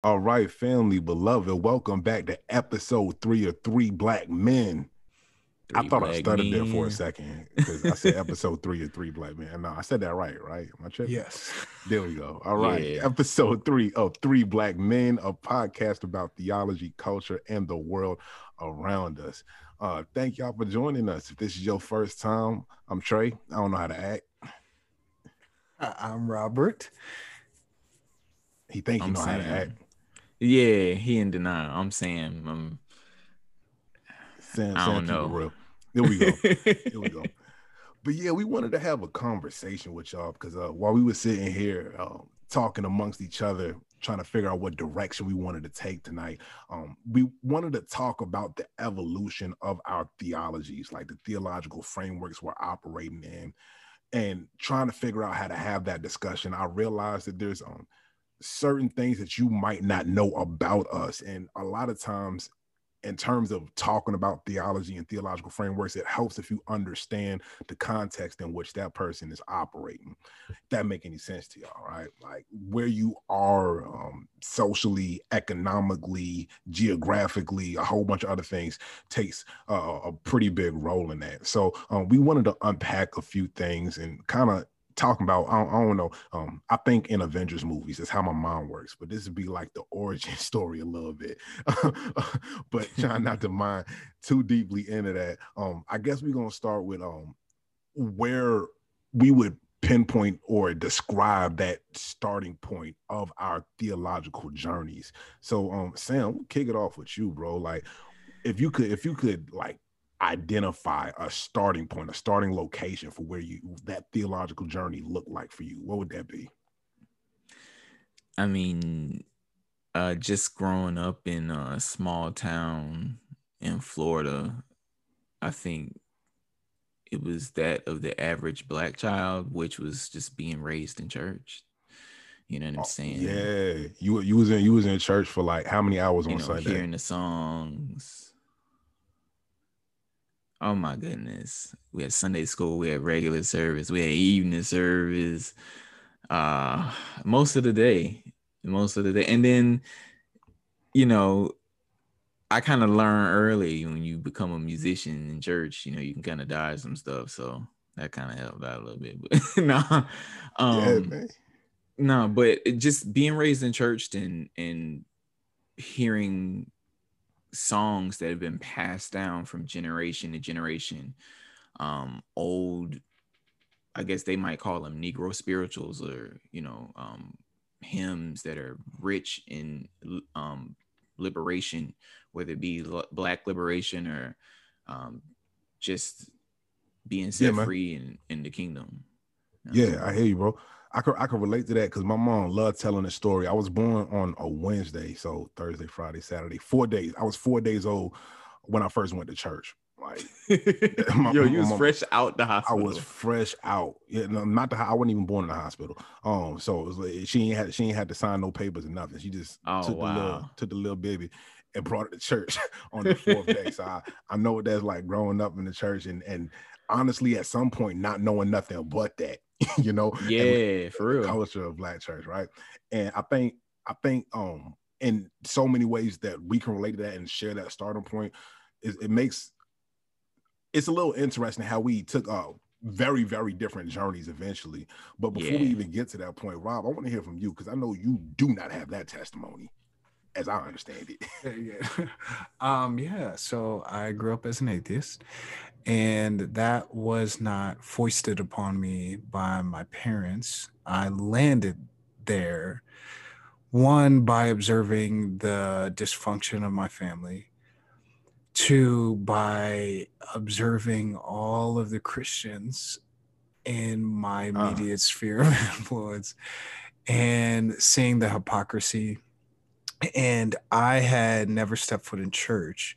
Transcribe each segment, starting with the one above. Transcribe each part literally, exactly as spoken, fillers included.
All right, family, beloved, welcome back to episode three of Three Black Men. I Three thought I black stuttered there for a men. second because I said episode three of Three Black Men. No, I said that right, right? Am I tripping? Yes. There we go. All righty. Yeah. Episode three of Three Black Men, a podcast about theology, culture, and the world around us. Uh, thank y'all for joining us. If this is your first time, I'm Trey. I don't know how to act. I'm Robert. He think he I'm know how to saying. act. Yeah, he in denial. I'm saying, um, Sam, I Sam, don't keep it know. real. There we go. There we go. But yeah, we wanted to have a conversation with y'all because uh, while we were sitting here uh, talking amongst each other, trying to figure out what direction we wanted to take tonight, um, we wanted to talk about the evolution of our theologies, like the theological frameworks we're operating in, and trying to figure out how to have that discussion. I realized that there's um, certain things that you might not know about us, and a lot of times in terms of talking about theology and theological frameworks, it helps if you understand the context in which that person is operating. If that make any sense to y'all, right? Like where you are um, socially, economically, geographically, a whole bunch of other things takes uh, a pretty big role in that. So um, we wanted to unpack a few things and kind of talking about, I don't, I don't know, um, I think in Avengers movies, that's how my mind works, but this would be like the origin story a little bit, but trying not to mind too deeply into that. Um, I guess we're going to start with um, where we would pinpoint or describe that starting point of our theological journeys. So um, Sam, we'll kick it off with you, bro. Like if you could, if you could like, identify a starting point, a starting location for where you that theological journey looked like for you, what would that be? I mean, uh, just growing up in a small town in Florida, I think it was that of the average black child, which was just being raised in church. You know what I'm Oh, saying? yeah, you you was in you was in church for like how many hours You on know, Sunday? hearing the songs. Oh my goodness. We had Sunday school, we had regular service, we had evening service, uh, most of the day, most of the day. And then, you know, I kind of learned early when you become a musician in church, you know, you can kind of dodge some stuff. So that kind of helped out a little bit. But no, Yeah, um, man. no, but it just being raised in church and and hearing songs that have been passed down from generation to generation, um old, I guess they might call them Negro spirituals, or you know um hymns that are rich in um liberation, whether it be l- black liberation or um just being Yeah, set man. free in in the kingdom. You know what I'm Yeah, I saying? hear you, bro. I could I could relate to that because my mom loved telling the story. I was born on a Wednesday, so Thursday, Friday, Saturday, four days. I was four days old when I first went to church. Like my, Yo, my you was mom, fresh out the I was hospital. fresh out. Yeah, no, not the. I wasn't even born in the hospital. Um, so it was like, she ain't had she ain't had to sign no papers or nothing. She just Oh took the little wow. took the little baby and brought it to church on the fourth day. So I, I know what that's like growing up in the church and and honestly at some point not knowing nothing but that, you know, and Yeah, for the real. culture of Black church, right? And I think I think um in so many ways that we can relate to that and share that starting point, it, it makes it's a little interesting how we took uh very, very different journeys eventually. But before we Yeah. even get to that point, Rob, I want to hear from you because I know you do not have that testimony, as I understand it. Yeah. Um, yeah. So I grew up as an atheist, and that was not foisted upon me by my parents. I landed there, one, by observing the dysfunction of my family, two, by observing all of the Christians in my Uh, immediate sphere of influence and seeing the hypocrisy. And I had never stepped foot in church.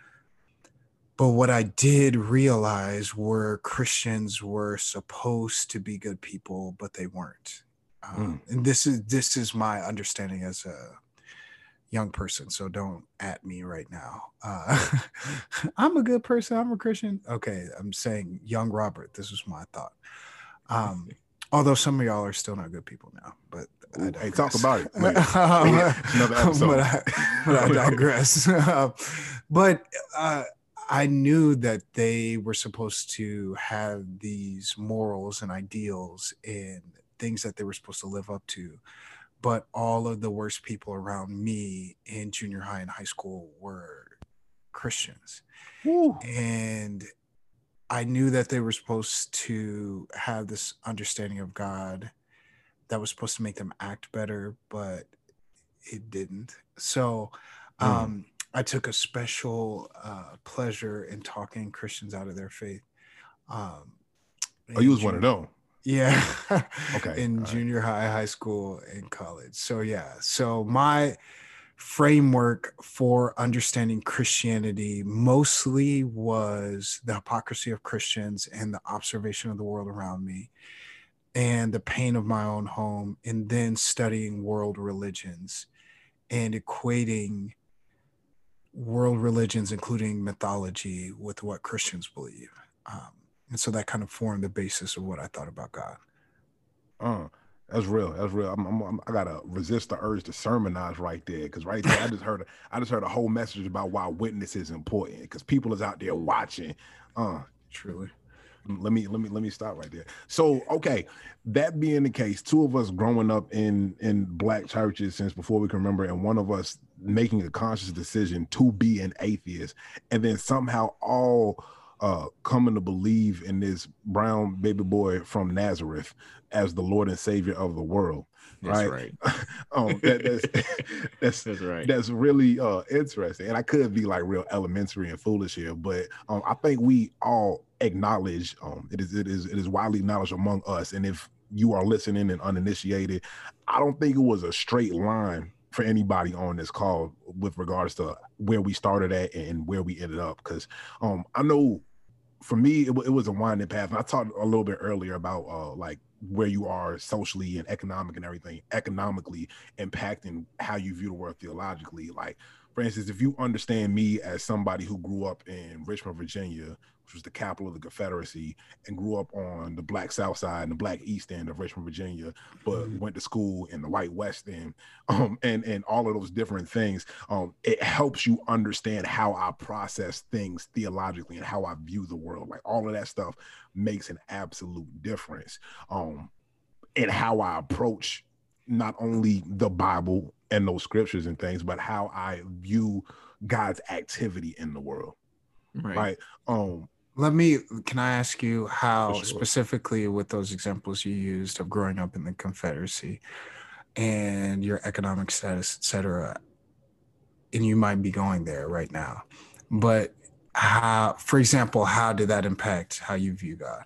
But what I did realize were Christians were supposed to be good people, but they weren't. Um, mm, and this is this is my understanding as a young person. So don't at me right now. Uh, I'm a good person. I'm a Christian. Okay, I'm saying young Robert. This was my thought. Um, Although some of y'all are still not good people now, but Ooh, I hey, talk digress. about it. Wait, Um, it's another episode. but, I, but I digress. but uh, I knew that they were supposed to have these morals and ideals and things that they were supposed to live up to. But all of the worst people around me in junior high and high school were Christians. Woo. And I knew that they were supposed to have this understanding of God that was supposed to make them act better, but it didn't. So um, mm. I took a special uh, pleasure in talking Christians out of their faith. Um, oh, you was junior, one of them? Yeah. Okay. In all junior right. high, high school, and college. So yeah. So my framework for understanding Christianity mostly was the hypocrisy of Christians and the observation of the world around me and the pain of my own home, and then studying world religions and equating world religions, including mythology, with what Christians believe. Um, and so that kind of formed the basis of what I thought about God. Uh, that's real. That's real. I'm, I'm, I'm, I gotta resist the urge to sermonize right there, because right there, I just heard, a, I just heard a whole message about why witness is important, because people is out there watching. Uh, truly. Let me let me let me stop right there. So, okay, that being the case, two of us growing up in in Black churches since before we can remember, and one of us making a conscious decision to be an atheist, and then somehow all uh coming to believe in this brown baby boy from Nazareth as the Lord and Savior of the world. That's right. right. um, that, that's that's that's right. That's really uh interesting. And I could be like real elementary and foolish here, but um, I think we all acknowledge um it is it is it is widely acknowledged among us. And if you are listening and uninitiated, I don't think it was a straight line for anybody on this call with regards to where we started at and where we ended up. Because um, I know for me, it, it was a winding path. And I talked a little bit earlier about uh, like where you are socially and economic and everything, economically impacting how you view the world theologically. Like, for instance, if you understand me as somebody who grew up in Richmond, Virginia, which was the capital of the Confederacy, and grew up on the Black South Side and the Black East End of Richmond, Virginia, but mm-hmm. went to school in the White West End, um, and, and all of those different things, um, it helps you understand how I process things theologically and how I view the world. Like, all of that stuff makes an absolute difference um, in how I approach not only the Bible and those scriptures and things, but how I view God's activity in the world. Right. Right. Um, Let me, can I ask you how sure. specifically with those examples you used of growing up in the Confederacy and your economic status, et cetera, and you might be going there right now, but how, for example, how did that impact how you view God?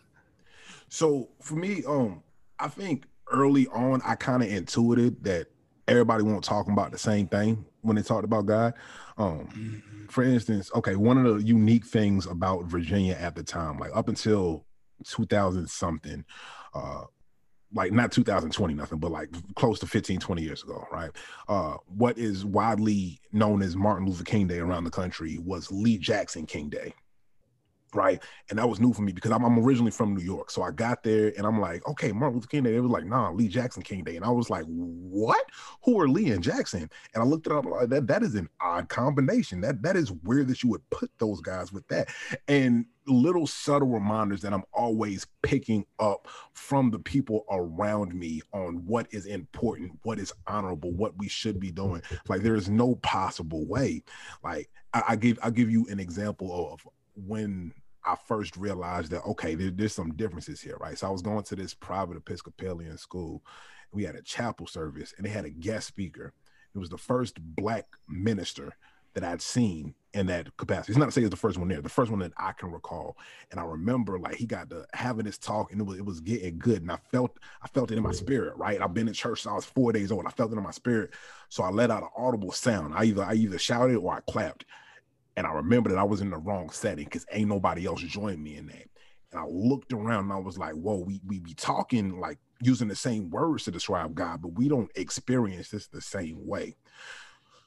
So for me, um, I think early on, I kind of intuited that everybody won't talk about the same thing when they talked about God. Um, mm-hmm. For instance, okay, one of the unique things about Virginia at the time, like up until two thousand something, uh, like not two thousand twenty nothing, but like close to fifteen, twenty years ago, right? Uh, what is widely known as Martin Luther King Day around the country was Lee Jackson King Day. Right. And that was new for me because I'm, I'm originally from New York. So I got there and I'm like, okay, Martin Luther King Day. They was like, nah, Lee Jackson King Day. And I was like, what? Who are Lee and Jackson? And I looked it up. Like, that that is an odd combination. That that is weird that you would put those guys with that. And little subtle reminders that I'm always picking up from the people around me on what is important, what is honorable, what we should be doing. Like, there is no possible way. Like, I, I give I give you an example of when I first realized that, okay, there, there's some differences here, right? So I was going to this private Episcopalian school. We had a chapel service and they had a guest speaker. It was the first Black minister that I'd seen in that capacity. It's not to say it's the first one there, the first one that I can recall. And I remember like he got to having this talk and it was, it was getting good. And I felt, I felt it in my spirit, right? I've been in church since I was four days old. I felt it in my spirit. So I let out an audible sound. I either, I either shouted or I clapped. And I remember that I was in the wrong setting because ain't nobody else joined me in that. And I looked around and I was like, whoa, we we be talking like using the same words to describe God, but we don't experience this the same way.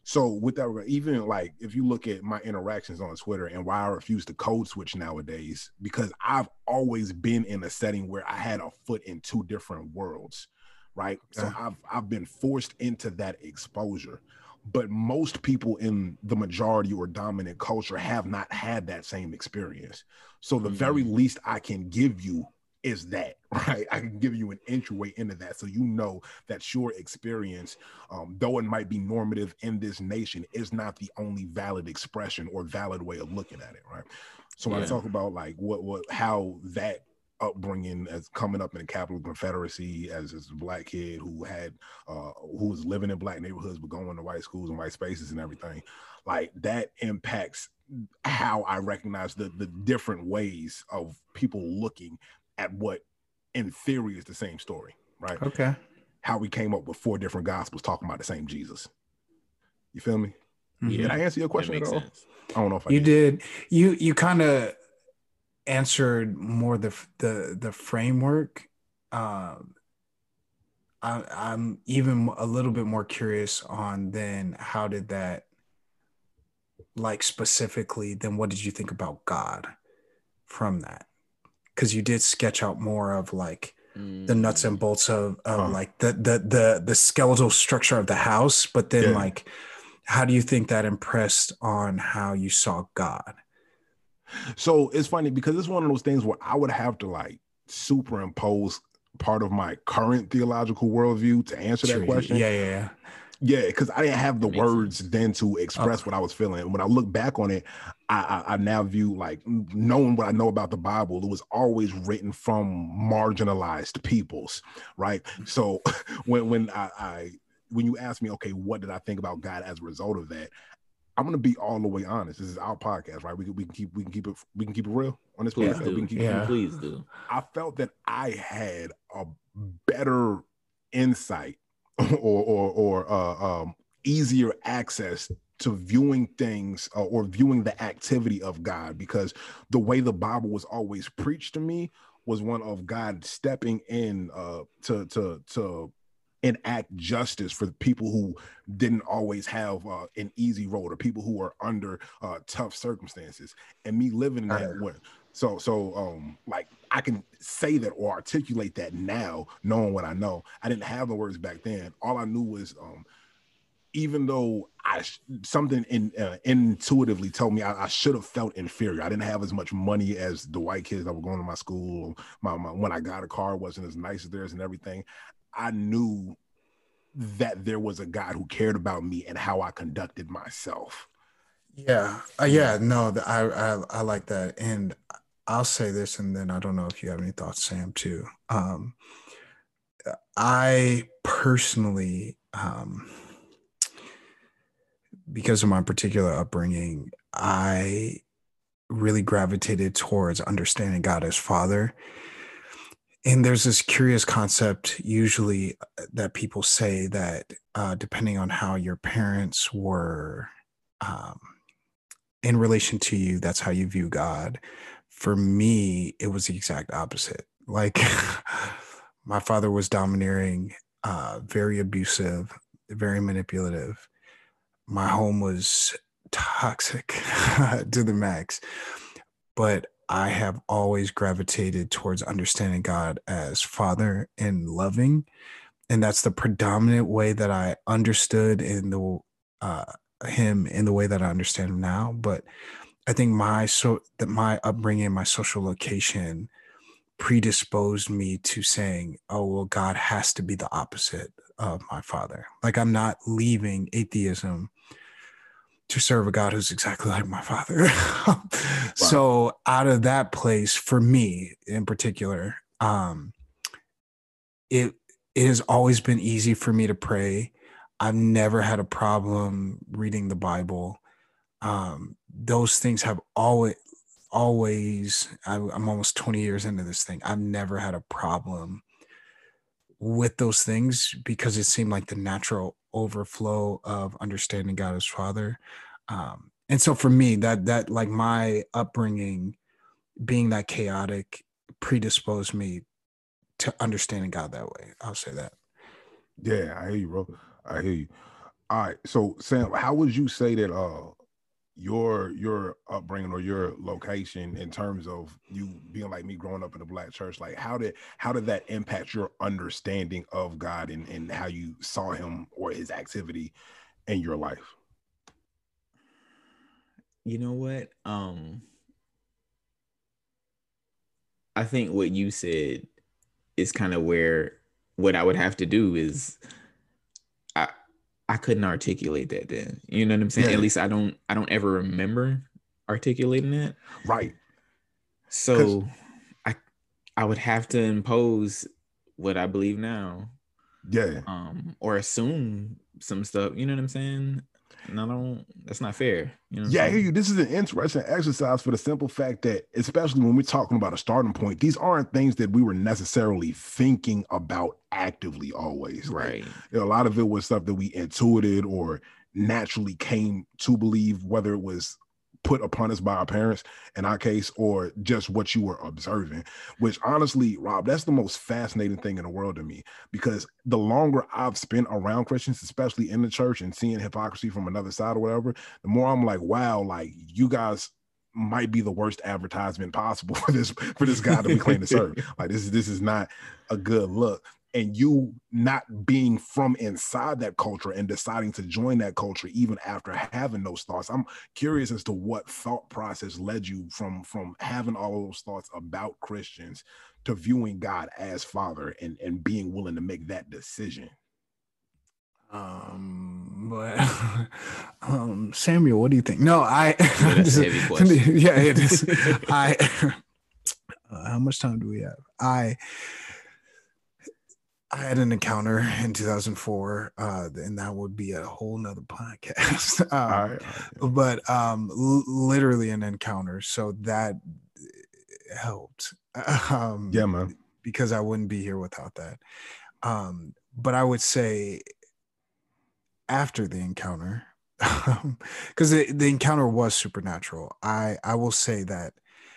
So with that, even like if you look at my interactions on Twitter and why I refuse to code switch nowadays, because I've always been in a setting where I had a foot in two different worlds, right? Okay. So I've I've been forced into that exposure. But most people in the majority or dominant culture have not had that same experience. So the mm-hmm. very least I can give you is that, right? I can give you an entryway into that, so you know that your experience, um, though it might be normative in this nation, is not the only valid expression or valid way of looking at it, right? So when yeah. I talk about like what what how that upbringing as coming up in the Capital Confederacy as, as a black kid who had uh, who was living in black neighborhoods but going to white schools and white spaces and everything, like that impacts how I recognize the the different ways of people looking at what in theory is the same story, right? Okay. How we came up with four different gospels talking about the same Jesus. You feel me? Yeah. Did I answer your question at all? Sense. I don't know if I you did. did. You you kind of answered more the the the framework. Um, I, I'm even a little bit more curious on then how did that, like specifically, then what did you think about God from that? Because you did sketch out more of like mm. the nuts and bolts of, of huh. like the, the the the skeletal structure of the house, but then yeah. like how do you think that impressed on how you saw God? So it's funny because it's one of those things where I would have to like superimpose part of my current theological worldview to answer that question. Yeah, yeah, yeah. Yeah, because I didn't have the words sense. then to express okay. what I was feeling. When I look back on it, I, I, I now view like knowing what I know about the Bible, it was always written from marginalized peoples, right? So when when I, I when you ask me, okay, what did I think about God as a result of that? I'm gonna be all the way honest. This is our podcast, right? We can we can keep we can keep it we can keep it real on this please podcast. Do. We can keep yeah. it Please do. I felt that I had a better insight or or or uh, um, easier access to viewing things uh, or viewing the activity of God, because the way the Bible was always preached to me was one of God stepping in uh, to to to enact justice for the people who didn't always have uh, an easy road, or people who are under uh, tough circumstances, and me living in that way. So, so um, like I can say that or articulate that now, knowing what I know. I didn't have the words back then. All I knew was, um, even though I something in, uh, intuitively told me I, I should have felt inferior. I didn't have as much money as the white kids that were going to my school. My, my when I got a car, it wasn't as nice as theirs and everything. I knew that there was a God who cared about me and how I conducted myself. Yeah, uh, yeah, no, I, I I like that, and I'll say this, and then I don't know if you have any thoughts, Sam, too. Um, I personally, um, because of my particular upbringing, I really gravitated towards understanding God as Father. And there's this curious concept usually that people say that uh, depending on how your parents were um, in relation to you, that's how you view God. For me, it was the exact opposite. Like my father was domineering, uh, very abusive, very manipulative. My home was toxic to the max. But I have always gravitated towards understanding God as Father and loving. And that's the predominant way that I understood in the uh, him in the way that I understand him now. But I think my so that my upbringing, my social location predisposed me to saying, oh, well, God has to be the opposite of my father. Like I'm not leaving atheism to serve a God who's exactly like my father. Wow. So out of that place, for me in particular, um, it, it has always been easy for me to pray. I've never had a problem reading the Bible. Um, those things have always, always, I, I'm almost twenty years into this thing. I've never had a problem with those things because it seemed like the natural overflow of understanding God as Father. Um, and so for me, that, that like my upbringing being that chaotic predisposed me to understanding God that way. I'll say that. Yeah, I hear you, bro. I hear you. All right. So Sam, how would you say that uh your your upbringing or your location in terms of you being like me growing up in a black church, like how did how did that impact your understanding of God and, and how you saw him or his activity in your life? You know what? Um I think what you said is kind of where what I would have to do is I I couldn't articulate that then. You know what I'm saying? Yeah. At least I don't I don't ever remember articulating it. Right. So I I would have to impose what I believe now. Yeah. Um, or assume some stuff, you know what I'm saying? And I don't, that's not fair. You know what Yeah, I I'm hear saying? you. This is an interesting exercise for the simple fact that, especially when we're talking about a starting point, these aren't things that we were necessarily thinking about actively always. Right. Like, you know, a lot of it was stuff that we intuited or naturally came to believe, whether it was put upon us by our parents in our case, or just what you were observing, which honestly, Rob, that's the most fascinating thing in the world to me, because the longer I've spent around Christians, especially in the church and seeing hypocrisy from another side or whatever, the more I'm like, wow, like you guys might be the worst advertisement possible for this, for this guy that we claim to serve. Like this is, this is not a good look. And you not being from inside that culture and deciding to join that culture even after having those thoughts. I'm curious as to what thought process led you from, from having all of those thoughts about Christians to viewing God as Father and, and being willing to make that decision. Um, but um, Samuel, what do you think? No, I. Yeah, that's a heavy question. Yeah, it is. I. Uh, how much time do we have? I. I had an encounter in two thousand four, uh, and that would be a whole nother podcast. um, all right, all right. But um, l- literally an encounter, so that helped. Um, Yeah, man. Because I wouldn't be here without that. Um, but I would say after the encounter, because the, the encounter was supernatural. I I will say that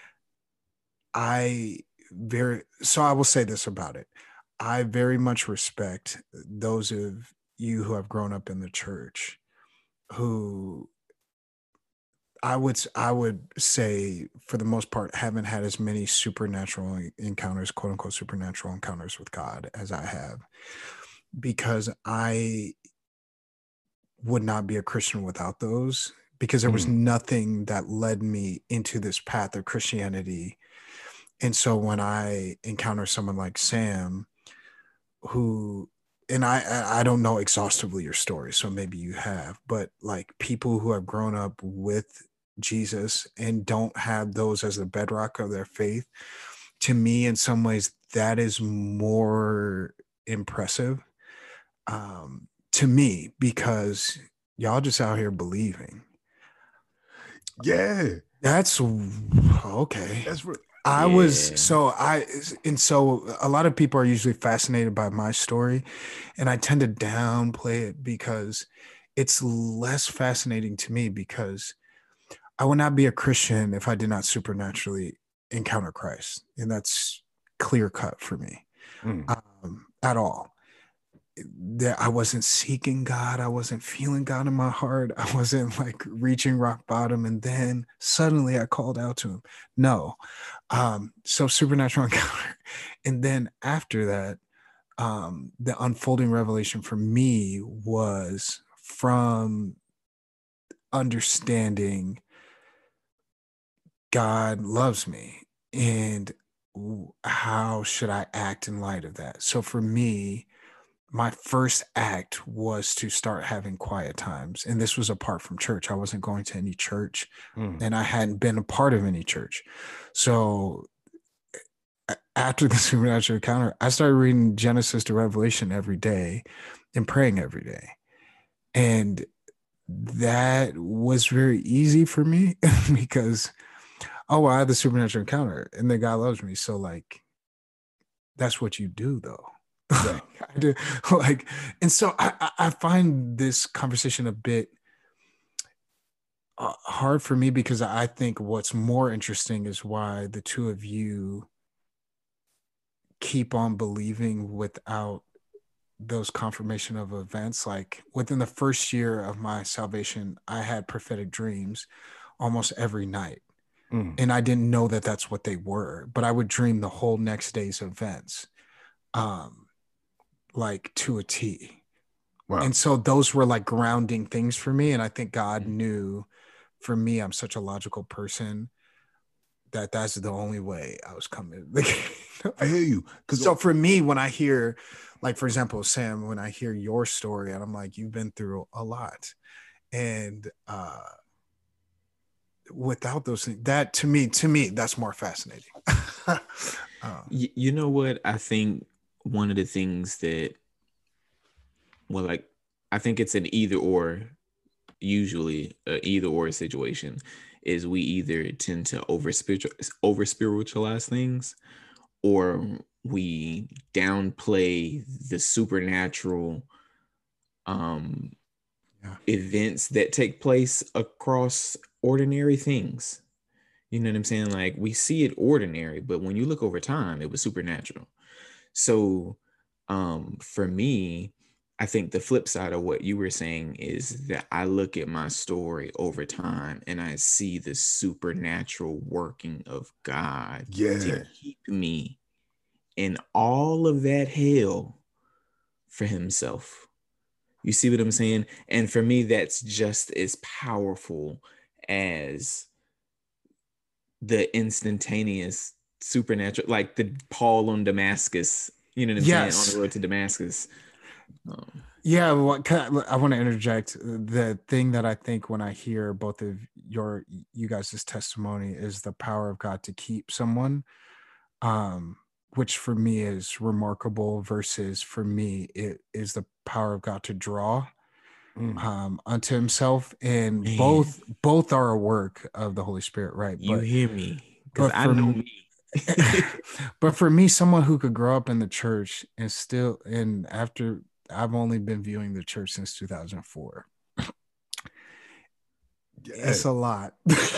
I very so I will say this about it. I very much respect those of you who have grown up in the church who I would I would say for the most part haven't had as many supernatural encounters, quote unquote supernatural encounters with God as I have, because I would not be a Christian without those, because there was Mm. nothing that led me into this path of Christianity. And so when I encounter someone like Sam, who, and I I don't know exhaustively your story, so maybe you have, but like people who have grown up with Jesus and don't have those as the bedrock of their faith, to me, in some ways, that is more impressive um, to me, because y'all just out here believing. Yeah, That's okay. that's re- I Yeah. was so I and so a lot of people are usually fascinated by my story, and I tend to downplay it because it's less fascinating to me, because I would not be a Christian if I did not supernaturally encounter Christ, and that's clear cut for me. mm. um, at all. That I wasn't seeking God, I wasn't feeling God in my heart, I wasn't like reaching rock bottom, and then suddenly I called out to him. No. Um, so supernatural encounter. And then after that, um, the unfolding revelation for me was from understanding God loves me, and w- how should I act in light of that? So for me, my first act was to start having quiet times. And this was apart from church. I wasn't going to any church, Mm. and I hadn't been a part of any church. So a- after the supernatural encounter, I started reading Genesis to Revelation every day and praying every day. And that was very easy for me because, oh, well, I had the supernatural encounter and then God loves me. So, like, that's what you do, though. Yeah. I do, like, and so I, I I find this conversation a bit uh, hard for me, because I think what's more interesting is why the two of you keep on believing without those confirmation of events. Like within the first year of my salvation, I had prophetic dreams almost every night. Mm. And I didn't know that that's what they were, but I would dream the whole next day's events, um, like to a T. Wow. And so those were like grounding things for me. And I think God knew, for me, I'm such a logical person, that that's the only way I was coming. I hear you. So for me, when I hear, like, for example, Sam, when I hear your story, and I'm like, you've been through a lot. And uh, without those things, that to me, to me, that's more fascinating. um, you, you know what? I think one of the things that, well, like, I think it's an either or, usually a either or situation, is we either tend to over spiritual over spiritualize things, or we downplay the supernatural um yeah. events that take place across ordinary things. You know what I'm saying? Like, we see it ordinary, but when you look over time, it was supernatural. So um for me, I think the flip side of what you were saying is that I look at my story over time and I see the supernatural working of God yeah. to keep me in all of that hell for himself. You see what I'm saying? And for me, that's just as powerful as the instantaneous supernatural, like the Paul on Damascus, you know what I'm yes. saying? On the road to Damascus. Um, yeah, well, I, I want to interject. The thing that I think when I hear both of your you guys' testimony is the power of God to keep someone, um, which for me is remarkable, versus for me it is the power of God to draw mm. um, unto Himself, and Man. both both are a work of the Holy Spirit, right? You but, hear me? Because I know me. But for me, someone who could grow up in the church and still, and after I've only been viewing the church since two thousand four. Yeah. It's a lot.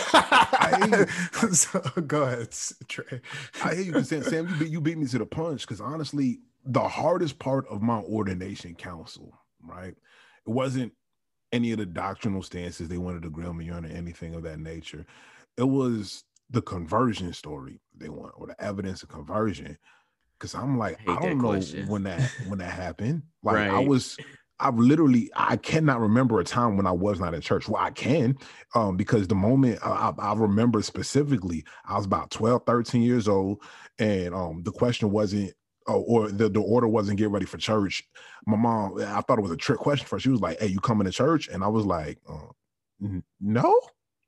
I I, so, go ahead, Trey. I hear you, Sam. Sam, you beat, you beat me to the punch, because honestly, the hardest part of my ordination council, right? It wasn't any of the doctrinal stances they wanted to grill me on or anything of that nature. It was the conversion story they want, or the evidence of conversion. Because I'm like, I, I don't know question. when that when that happened. Like right. I was, I literally, I cannot remember a time when I was not in church. Well, I can, um, because the moment I, I remember specifically, I was about twelve, thirteen years old, and um, the question wasn't, oh, or the, the order wasn't get ready for church. My mom, I thought it was a trick question for her. She was like, hey, you coming to church? And I was like, uh, no.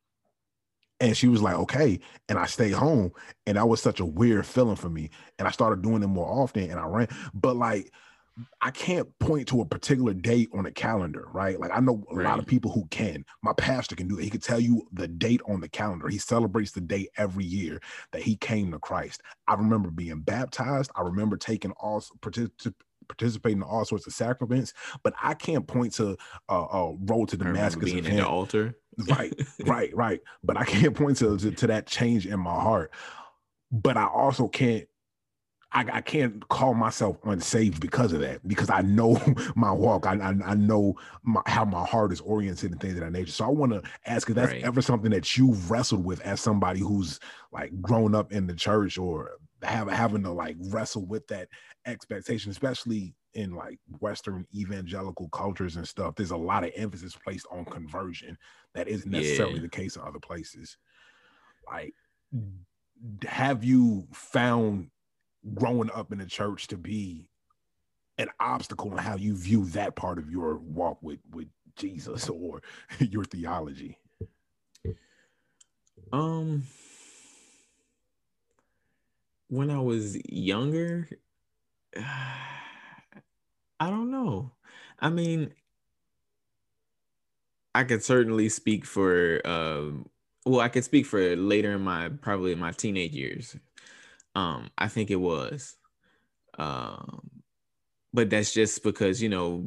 And she was like, okay. And I stayed home. And that was such a weird feeling for me. And I started doing it more often, and I ran. But like, I can't point to a particular date on a calendar, right? Like, I know a right. lot of people who can. My pastor can do it. He could tell you the date on the calendar. He celebrates the date every year that he came to Christ. I remember being baptized. I remember taking all particip- participating in all sorts of sacraments, but I can't point to a uh, uh, road to Damascus being event. At the altar. Right, right, right. But I can't point to, to to that change in my heart. But I also can't, I, I can't call myself unsaved because of that, because I know my walk. I I, I know my, how my heart is oriented and things of that nature. So I want to ask if that's right. ever something that you've wrestled with as somebody who's like grown up in the church, or have, having to like wrestle with that expectation, especially in like Western evangelical cultures and stuff. There's a lot of emphasis placed on conversion that isn't necessarily yeah. the case in other places. Like, have you found growing up in the church to be an obstacle in how you view that part of your walk with, with Jesus or your theology? Um, when I was younger, I don't know. I mean, I could certainly speak for, um, well, I could speak for later in my, probably in my teenage years. Um, I think it was. Um, but that's just because, you know,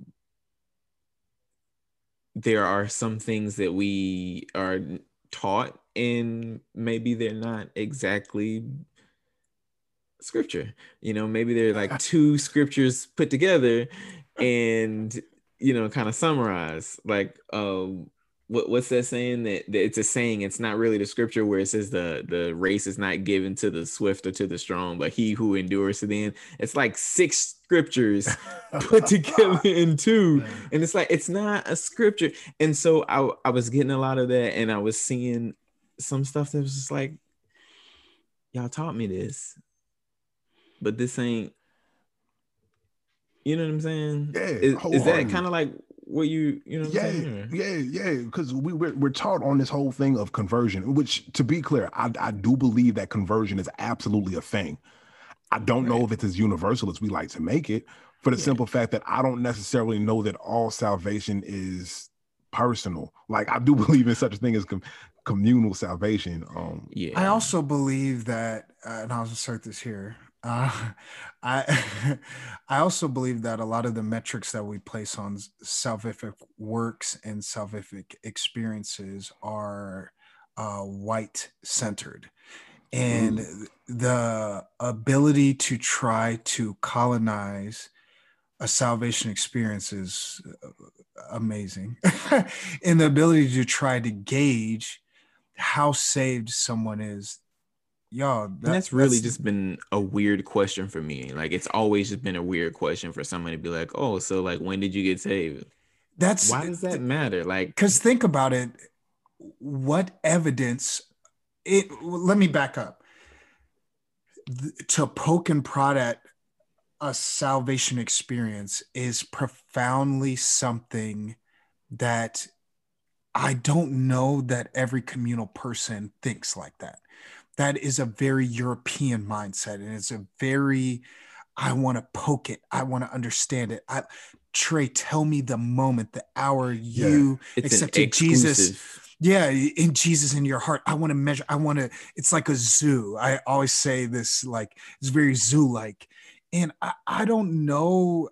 there are some things that we are taught and maybe they're not exactly scripture. You know, maybe they're like two scriptures put together and you know, kind of summarize like um what, what's that saying that, that it's a saying, it's not really the scripture where it says the the race is not given to the swift or to the strong, but he who endures to the end. It's like six scriptures put together in two, and it's like it's not a scripture. And so I, I was getting a lot of that, and I was seeing some stuff that was just like, y'all taught me this, but this ain't, you know what I'm saying? Yeah, is, is that kind of like what you, you know what yeah, I'm saying? Yeah, yeah, because we, we're, we're taught on this whole thing of conversion, which, to be clear, I, I do believe that conversion is absolutely a thing. I don't right. know if it's as universal as we like to make it, for the yeah. simple fact that I don't necessarily know that all salvation is personal. Like, I do believe in such a thing as com- communal salvation. Um, yeah. I also believe that, uh, and I'll insert this here, Uh, I I also believe that a lot of the metrics that we place on salvific works and salvific experiences are uh, white centered, and mm. the ability to try to colonize a salvation experience is amazing, and the ability to try to gauge how saved someone is. Yo, that, and that's really that's, just been a weird question for me. Like, it's always just been a weird question for somebody to be like, oh, so like, when did you get saved? That's why does that matter? Like, because think about it. What evidence it let me back up. To poke and prod at a salvation experience is profoundly something that I don't know that every communal person thinks like that. That is a very European mindset, and it's a very, I want to poke it. I want to understand it. I, Trey, tell me the moment, the hour you yeah, accepted Jesus. Yeah, in Jesus in your heart. I want to measure. I want to, it's like a zoo. I always say this, like, it's very zoo-like. And I, I don't know,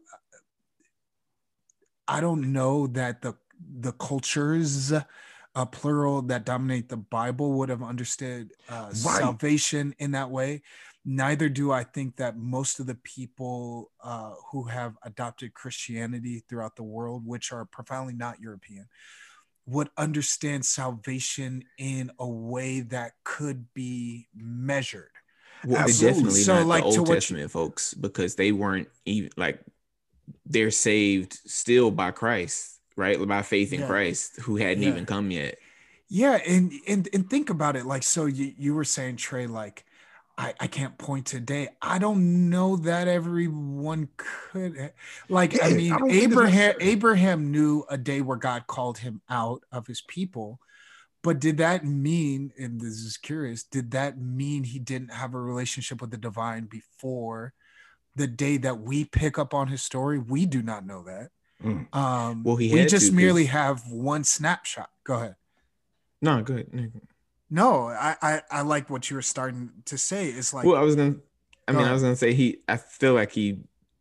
I don't know that the the cultures, uh, plural, that dominate the Bible would have understood uh, right. salvation in that way. Neither do I think that most of the people uh, who have adopted Christianity throughout the world, which are profoundly not European, would understand salvation in a way that could be measured. Well, definitely so not like the Old Testament you, folks, because they weren't even like, they're saved still by Christ, right? By faith in yeah. Christ, who hadn't yeah. even come yet. Yeah. And, and, and think about it. Like, so you, you were saying, Trey, like, I, I can't point today. I don't know that everyone could. Like, yeah, I mean, I Abraham, Abraham knew a day where God called him out of his people. But did that mean, and this is curious, did that mean he didn't have a relationship with the divine before the day that we pick up on his story? We do not know that. Mm. Um, well, he we just to, merely have one snapshot. Go ahead. No, go ahead. No, I, I, I like what you were starting to say. It's like, well, I was gonna, I go mean, ahead. I was gonna say he. I feel like he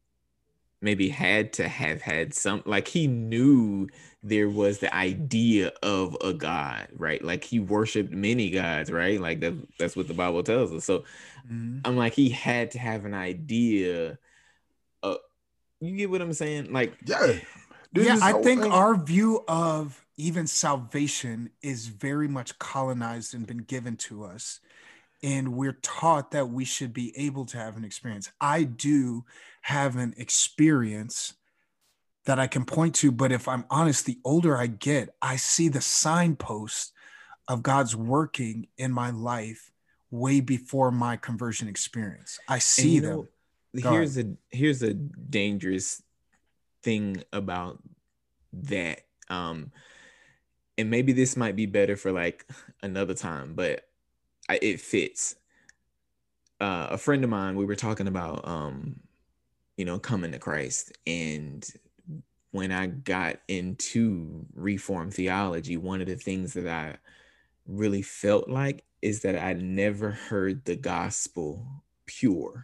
maybe had to have had some, like he knew there was the idea of a God, right? Like he worshiped many gods, right? Like that, that's what the Bible tells us. So mm-hmm. I'm like, he had to have an idea of, you get what I'm saying? Like, yeah, yeah, I think thing. Our view of even salvation is very much colonized and been given to us. And we're taught that we should be able to have an experience. I do have an experience that I can point to, but if I'm honest, the older I get, I see the signposts of God's working in my life way before my conversion experience. I see them. Know, here's ahead. a here's a dangerous thing about that. Um, and maybe this might be better for like another time, but I, it fits. Uh, a friend of mine, we were talking about, um, you know, coming to Christ. And when I got into Reformed theology, one of the things that I really felt like is that I never heard the gospel pure.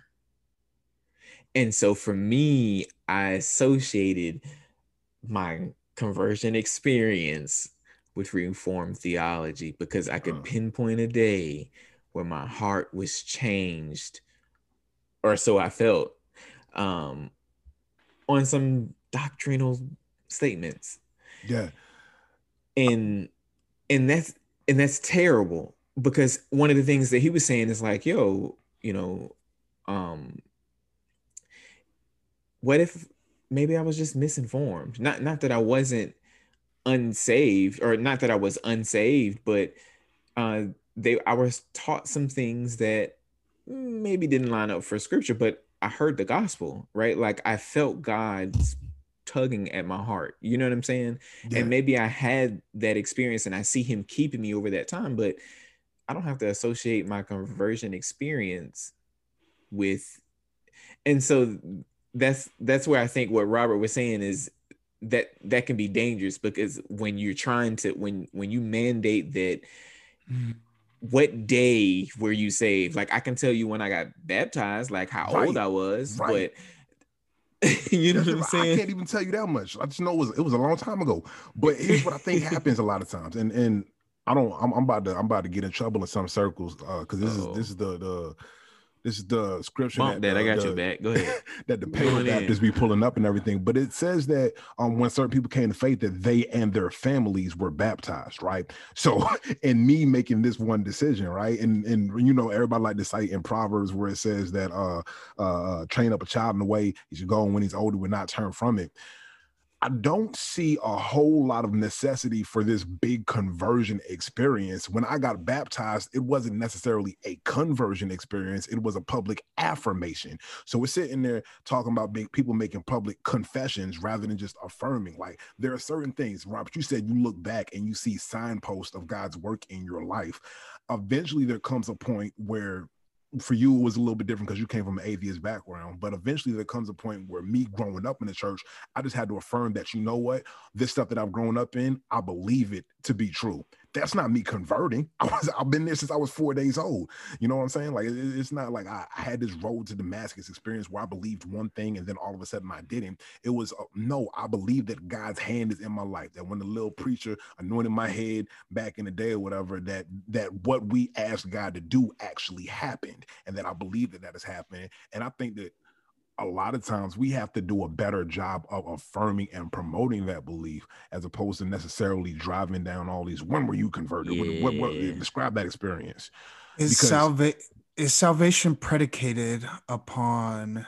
And so for me, I associated my conversion experience with Reformed theology because I could pinpoint a day where my heart was changed, or so I felt, um, on some doctrinal statements. Yeah. And and that's and that's terrible, because one of the things that he was saying is like, yo, you know, um, what if maybe I was just misinformed? Not not that I wasn't unsaved, or not that I was unsaved, but uh they I was taught some things that maybe didn't line up for scripture, but I heard the gospel, right? Like I felt God's tugging at my heart. You know what I'm saying? Yeah. And maybe I had that experience and I see him keeping me over that time, but I don't have to associate my conversion experience with. And so that's that's where I think what Robert was saying is that that can be dangerous, because when you're trying to when when you mandate that, Mm. what day were you saved? Like I can tell you when I got baptized, like how Right. old I was, Right. but you know That's what I'm it. I saying? can't even tell you that much. I just know it was it was a long time ago. But here's what I think happens a lot of times, and and I don't. I'm, I'm about to I'm about to get in trouble in some circles because this Uh-oh. is this is the the this is the scripture Bump that that. I the, got the, your back. Go ahead. that the Go Pale on in. Baptists be pulling up and everything. But it says that um when certain people came to faith, that they and their families were baptized, right? So in me making this one decision, right, and and you know everybody like to cite in Proverbs where it says that uh uh train up a child in the way he should go, and when he's older will not turn from it. I don't see a whole lot of necessity for this big conversion experience. When I got baptized, it wasn't necessarily a conversion experience. It was a public affirmation. So we're sitting there talking about big people making public confessions rather than just affirming. Like there are certain things, Robert, you said you look back and you see signposts of God's work in your life. Eventually there comes a point where for you it was a little bit different because you came from an atheist background, but eventually there comes a point where me growing up in the church, I just had to affirm that, you know what, this stuff that I've grown up in, I believe it to be true. That's not me converting. I was I've been there since I was four days old. You know what I'm saying? Like it, it's not like I, I had this road to Damascus experience where I believed one thing and then all of a sudden I didn't. It was uh, no, I believe that God's hand is in my life. That when the little preacher anointed my head back in the day or whatever, that that what we asked God to do actually happened, and that I believe that that is happening. And I think that a lot of times we have to do a better job of affirming and promoting that belief, as opposed to necessarily driving down all these, when were you converted? Yeah. What, what, what, describe that experience. Is, Because- salva- is salvation predicated upon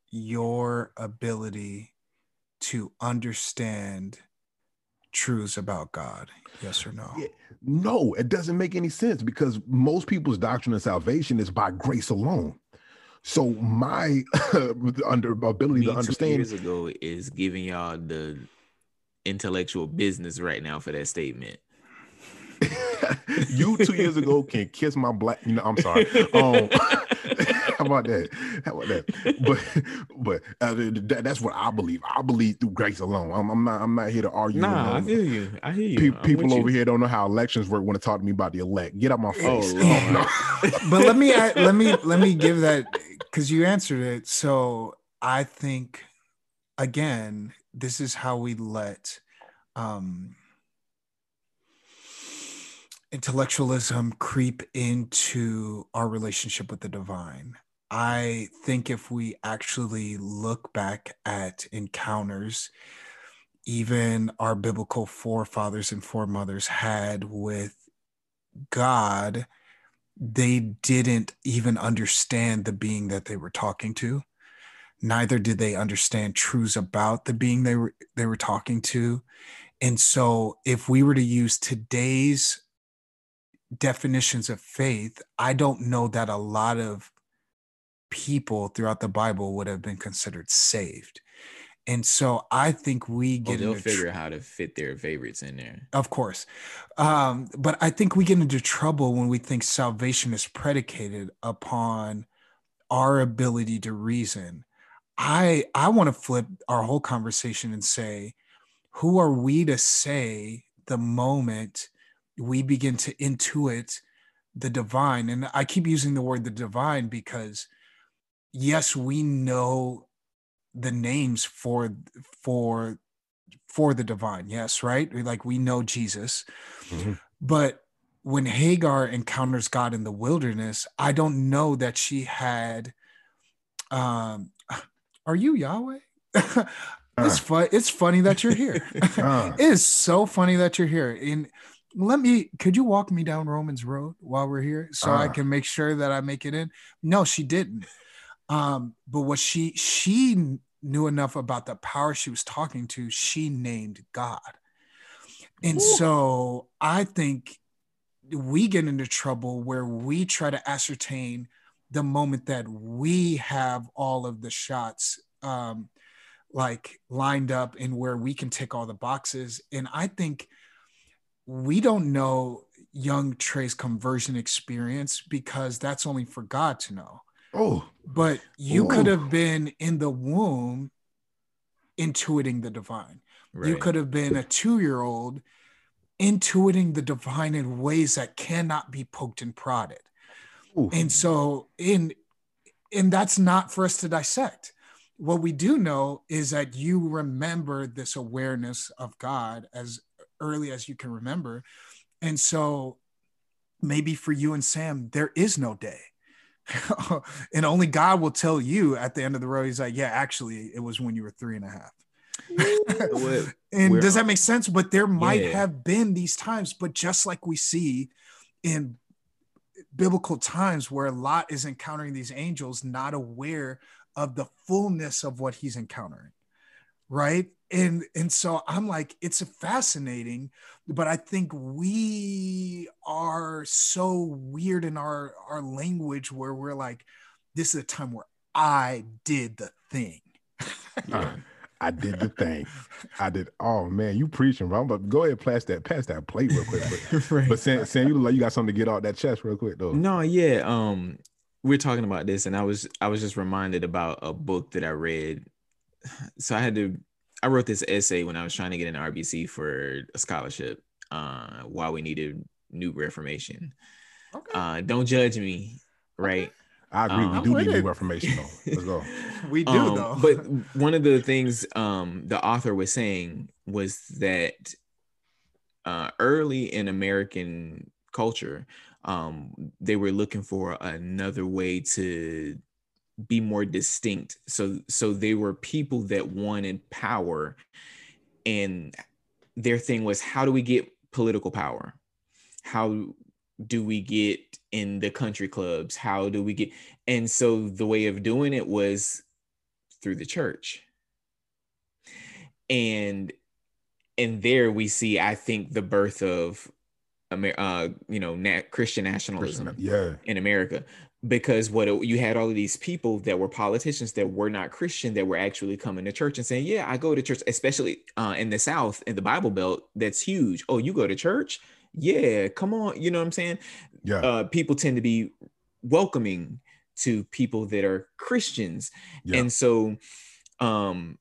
your ability to understand truths about God? Yes or no? Yeah, no, it doesn't make any sense, because most people's doctrine of salvation is by grace alone. So my under ability Me to two understand years ago is giving y'all the intellectual business right now for that statement. you two years ago can kiss my black. You know, I'm sorry. Um, how about that? How about that? But but uh, that, that's what I believe. I believe through grace alone. I'm, I'm not. I'm not here to argue. Nah, with I feel you. I hear you. Pe- I'm people with over you. here don't know how elections work. Want to talk to me about the elect? Get out my face. Oh, Lord. But let me add- let me let me give that, because you answered it. So I think, again, this is how we let um, intellectualism creep into our relationship with the divine. I think if we actually look back at encounters even our biblical forefathers and foremothers had with God, they didn't even understand the being that they were talking to. Neither did they understand truths about the being they were they were talking to. And so if we were to use today's definitions of faith, I don't know that a lot of people throughout the Bible would have been considered saved. And so I think we Oh, get they'll into figure tr- out how to fit their favorites in there. Of course. Um, but I think we get into trouble when we think salvation is predicated upon our ability to reason. I I want to flip our whole conversation and say, who are we to say the moment we begin to intuit the divine? And I keep using the word the divine because, yes, we know the names for for for the divine. Yes, right? Like we know Jesus. Mm-hmm. But when Hagar encounters God in the wilderness, I don't know that she had um are you Yahweh? It's fun. It's funny that you're here. Uh. It is so funny that you're here. And let me, could you walk me down Romans Road while we're here so I Uh. can make sure that I make it in? No, she didn't. Um, but what she she knew enough about the power she was talking to, she named God. And Ooh. so I think we get into trouble where we try to ascertain the moment that we have all of the shots um, like lined up and where we can tick all the boxes. And I think we don't know young Trey's conversion experience because that's only for God to know. Oh, but you Ooh. could have been in the womb intuiting the divine. Right. You could have been a two-year-old intuiting the divine in ways that cannot be poked and prodded. Ooh. And so in and that's not for us to dissect. What we do know is that you remember this awareness of God as early as you can remember. And so maybe for you and Sam, there is no day. And only God will tell you at the end of the road. He's like, yeah, actually, it was when you were three and a half. And We're, does that make sense? But there might yeah. have been these times, but just like we see in biblical times where Lot is encountering these angels, not aware of the fullness of what he's encountering, right? And, and so I'm like, it's fascinating, but I think we are so weird in our, our language where we're like, this is a time where I did the thing. uh, I did the thing. I did. Oh man, you preaching, bro. But go ahead, pass that, pass that plate real quick. But, right. but Sam, Sam, you look like you got something to get off that chest real quick though. No, yeah. Um, we're talking about this, and I was, I was just reminded about a book that I read. So I had to, I wrote this essay when I was trying to get an R B C for a scholarship. Uh, why we needed New Reformation. Okay. Uh, don't judge me, right? Okay. I agree. Um, we do need New Reformation though. Let's go. We do um, though. But one of the things um, the author was saying was that uh, early in American culture, um, they were looking for another way to be more distinct. So, so they were people that wanted power, and their thing was, how do we get political power? How do we get in the country clubs? How do we get? And so the way of doing it was through the church. And, and there we see, I think, the birth of, uh, you know, nat- Christian nationalism Christian, yeah. in America. Because what it, you had all of these people that were politicians that were not Christian that were actually coming to church and saying, yeah, I go to church, especially uh, in the South, in the Bible Belt. That's huge. Oh, you go to church? Yeah, come on. You know what I'm saying? Yeah. Uh, people tend to be welcoming to people that are Christians. Yeah. And so um,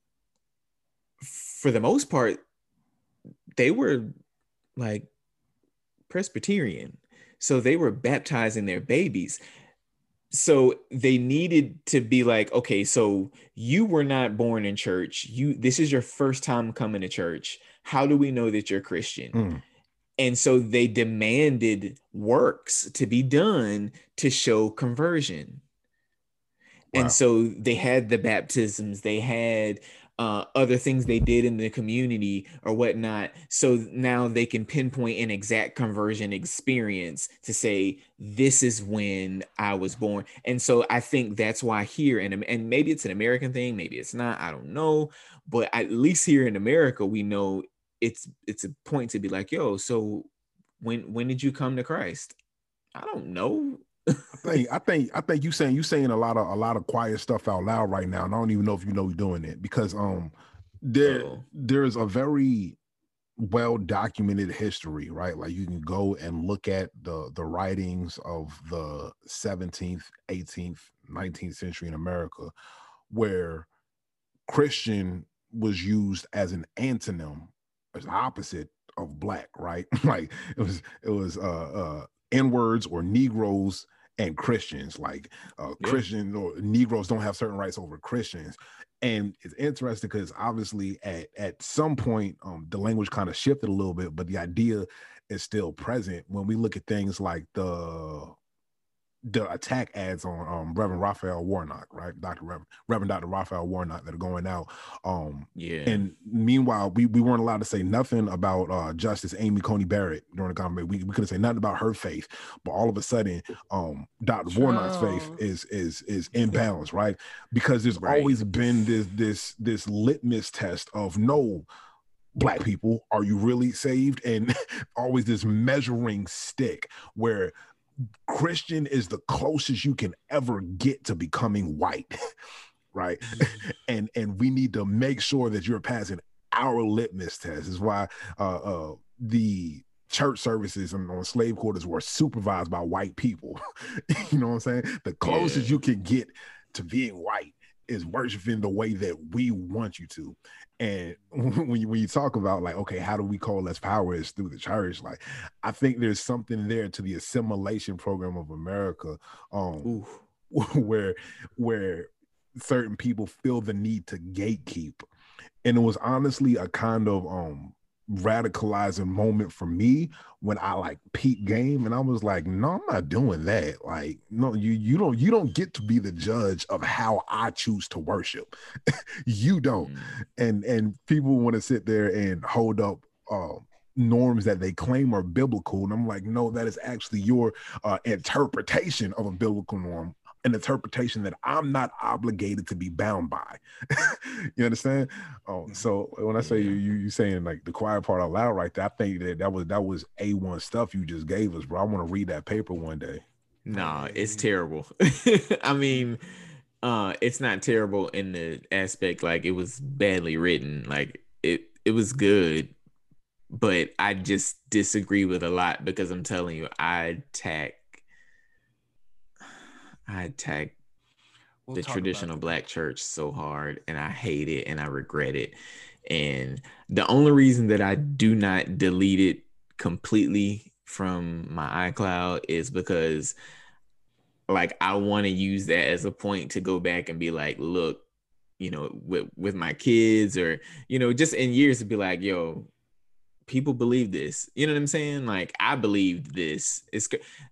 for the most part, they were like Presbyterian. So they were baptizing their babies. So they needed to be like, okay, so you were not born in church. You, this is your first time coming to church. How do we know that you're Christian? Mm. And so they demanded works to be done to show conversion. Wow. And so they had the baptisms, they had uh, other things they did in the community or whatnot. So now they can pinpoint an exact conversion experience to say, this is when I was born. And so I think that's why here, in, and maybe it's an American thing, maybe it's not, I don't know. But at least here in America, we know it's it's a point to be like, yo, so when when did you come to Christ? I don't know. I think I think I think you saying you saying a lot of a lot of quiet stuff out loud right now, and I don't even know if you know you're doing it because um there oh. there's a very well documented history, right? Like you can go and look at the the writings of the seventeenth, eighteenth, nineteenth century in America, where Christian was used as an antonym, as the opposite of black, right? Like it was it was uh uh N-words or Negroes and Christians, like uh yeah. Christian or Negroes don't have certain rights over Christians. And it's interesting because obviously at at some point um the language kind of shifted a little bit, but the idea is still present when we look at things like the the attack ads on um Reverend Raphael Warnock, right? Doctor Reverend, Reverend Doctor Raphael Warnock that are going out. Um Yeah. and meanwhile, we, we weren't allowed to say nothing about uh Justice Amy Coney Barrett during the conversation. We, we couldn't say nothing about her faith, but all of a sudden, um Doctor Warnock's faith is is is in balance, right? Because there's Right. always been this this this litmus test of no. Black people, are you really saved? And always this measuring stick where Christian is the closest you can ever get to becoming white, right? and and we need to make sure that you're passing our litmus test. Is why uh, uh, the church services on, on slave quarters were supervised by white people. You know what I'm saying? The closest Yeah. you can get to being white is worshiping the way that we want you to. And when you, when you talk about like, okay, how do we coalesce power is through the church? Like, I think there's something there to the assimilation program of America, um, Ooh. where where certain people feel the need to gatekeep. And it was honestly a kind of um radicalizing moment for me when I like peak game, and I was like, no, I'm not doing that. Like, no, you you don't you don't get to be the judge of how I choose to worship. You don't. Mm. And and people want to sit there and hold up uh, norms that they claim are biblical, and I'm like, no, that is actually your uh, interpretation of a biblical norm. An interpretation that I'm not obligated to be bound by. You understand? Oh, so when I say Yeah. you, you you saying like the quiet part out loud right there, I think that that was that was A one stuff you just gave us, bro. I want to read that paper one day. Nah, it's terrible. I mean, uh, it's not terrible in the aspect like it was badly written. Like it, it was good, but I just disagree with a lot because I'm telling you, I attack, I attack We'll the talk traditional about black church so hard, and I hate it and I regret it. And the only reason that I do not delete it completely from my iCloud is because like I want to use that as a point to go back and be like, look, you know, with, with my kids or, you know, just in years to be like, yo, people believe this. You know what I'm saying? Like I believed this. It's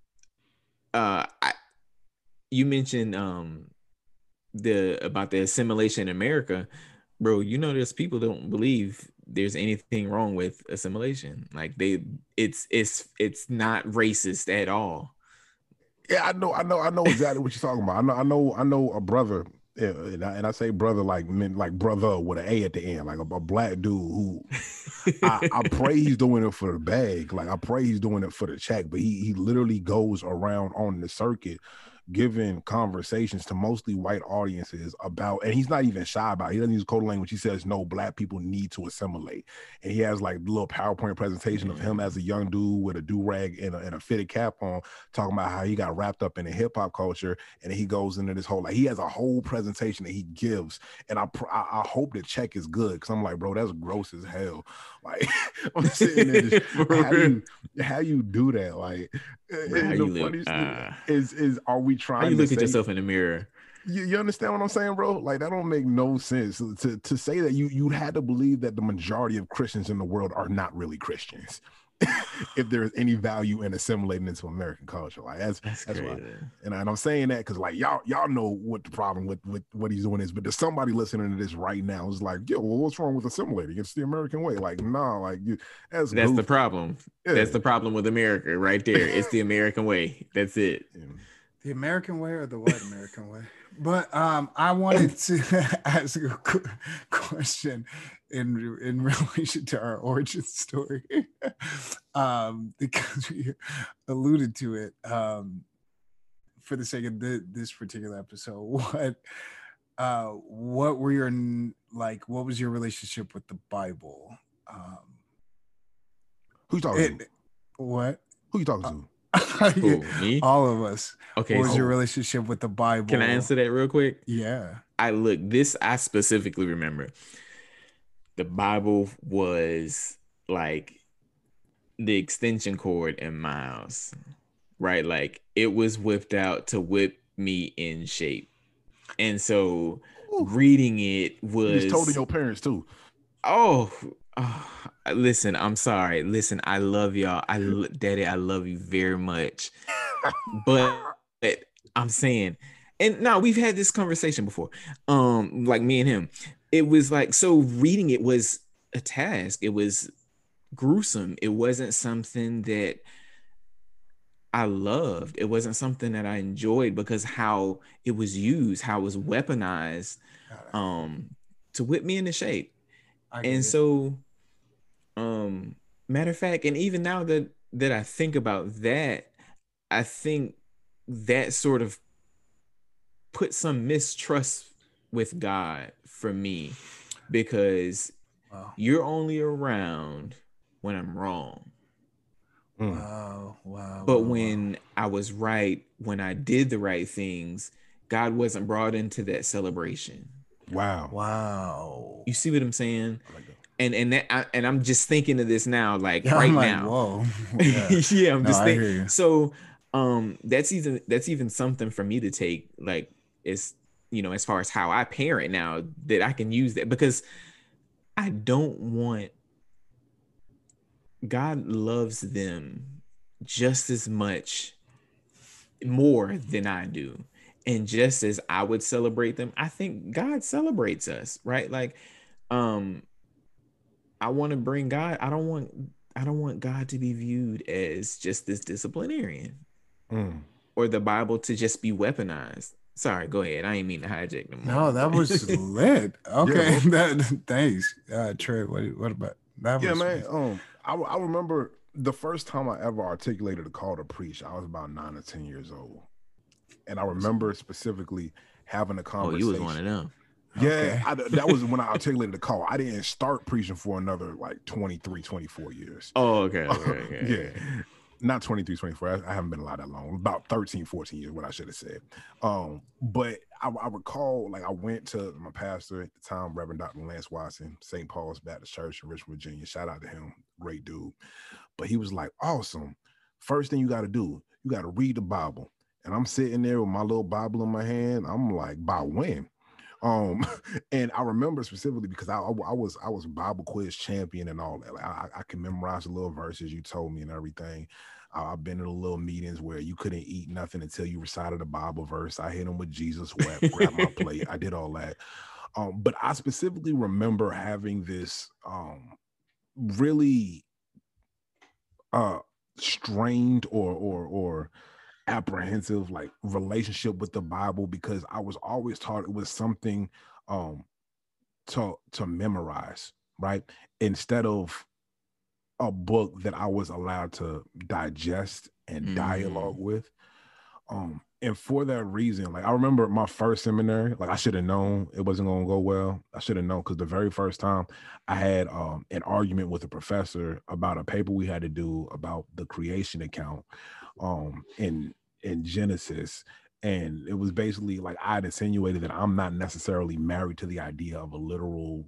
uh I you mentioned um the about the assimilation in America, bro. You know, there's people don't believe there's anything wrong with assimilation. Like they, it's it's it's not racist at all. Yeah, I know, I know, I know exactly what you're talking about. I know, I know, I know a brother, yeah, and I, and I say brother like men, like brother with an A at the end, like a, a black dude who I, I pray he's doing it for the bag. Like I pray he's doing it for the check, but he he literally goes around on the circuit giving conversations to mostly white audiences about, and he's not even shy about it. He doesn't use code language. He says, no, black people need to assimilate. And he has like a little PowerPoint presentation of him as a young dude with a do-rag and a, and a fitted cap on, talking about how he got wrapped up in the hip hop culture. And he goes into this whole, like he has a whole presentation that he gives. And I I, I hope the check is good. Cause I'm like, bro, that's gross as hell. Like I'm sitting there just, how you, how you do that? Like, Bro, how the you funny look, uh, is, is, are we trying how you to look say, at yourself in the mirror? You, you understand what I'm saying, bro? Like that don't make no sense. To to say that you you had to believe that the majority of Christians in the world are not really Christians, if there is any value in assimilating into American culture. Like that's That's, that's crazy. why. And, I, and I'm saying that because like y'all y'all know what the problem with with what he's doing is, but there's somebody listening to this right now who's like, yo, well, what's wrong with assimilating? It's the American way. Like, nah, like you. That's That's goofy. the problem. Yeah. That's the problem with America right there. It's the American way. That's it. Yeah. the American way or the white American way. But um, I wanted to ask a qu- question in in relation to our origin story, um, because we alluded to it um, for the sake of the, this particular episode. What uh, what were your like? What was your relationship with the Bible? Um, Who you talking it, to? what? Who you talking to? Who, me? All of us. Okay. What was so your relationship with the Bible? can I answer that real quick? Yeah. I look, this I specifically remember. The Bible was like the extension cord in my house, right? Like it was whipped out to whip me in shape. And so Ooh. reading it was. You just told your parents too. Oh, oh, listen, I'm sorry. Listen, I love y'all. I Daddy, I love you very much. But But I'm saying, and now we've had this conversation before, um, like me and him. It was like, so reading it was a task. It was gruesome. It wasn't something that I loved. It wasn't something that I enjoyed because how it was used, how it was weaponized, um, to whip me into shape. And so, um, matter of fact, and even now that that I think about that, I think that sort of put some mistrust with God for me because Wow. you're only around when I'm wrong. Mm. Wow. Wow. But wow, when wow. I was right, when I did the right things, God wasn't brought into that celebration. Wow. Wow. You see what I'm saying? I like that. And and that I, and I'm just thinking of this now, like Yeah, right I'm like, now. whoa. Yeah, yeah, I'm no, just I hear thinking. you. So, um, that's even that's even something for me to take, like, it's, you know, as far as how I parent now, that I can use that because I don't want. God loves them just as much, more than I do. And just as I would celebrate them, I think God celebrates us, right? Like, um, I want to bring God, I don't want I don't want God to be viewed as just this disciplinarian Mm. or the Bible to just be weaponized. Sorry, go ahead. I ain't mean to hijack the moment. No, that was lit. Okay, Yeah, that thanks, uh, Trey. What what about that? Yeah, Was man. Um, I, I remember the first time I ever articulated a call to preach. I was about nine or ten years old, and I remember specifically having a Oh, you was conversation. one of them. Yeah, Okay. I, that was when I articulated the call. I didn't start preaching for another like twenty-three, twenty-four years. Oh, okay, okay, okay. Yeah, okay. not twenty-three, twenty-four. I, I haven't been alive that long. About thirteen, fourteen years, what I should have said. Um, but I, I recall, like, I went to my pastor at the time, Reverend Doctor Lance Watson, Saint Paul's Baptist Church in Richmond, Virginia. Shout out to him, great dude. But he was like, awesome. First thing you got to do, you got to read the Bible. And I'm sitting there with my little Bible in my hand. I'm like, by when? Um, and I remember specifically because I, I, I was I was Bible quiz champion and all that. Like I, I can memorize the little verses you told me and everything. Uh, I've been in the little meetings where you couldn't eat nothing until you recited a Bible verse. I hit them with Jesus wept, grab my plate. I did all that. Um, but I specifically remember having this um really uh strained or or or apprehensive like relationship with the Bible because I was always taught it was something um to to memorize, right? Instead of a book that I was allowed to digest and dialogue Mm. with. Um and for that reason, like I remember my first seminary, like I should have known it wasn't gonna go well. I should have known because the very first time I had um an argument with a professor about a paper we had to do about the creation account um in in Genesis. And it was basically like I'd insinuated that I'm not necessarily married to the idea of a literal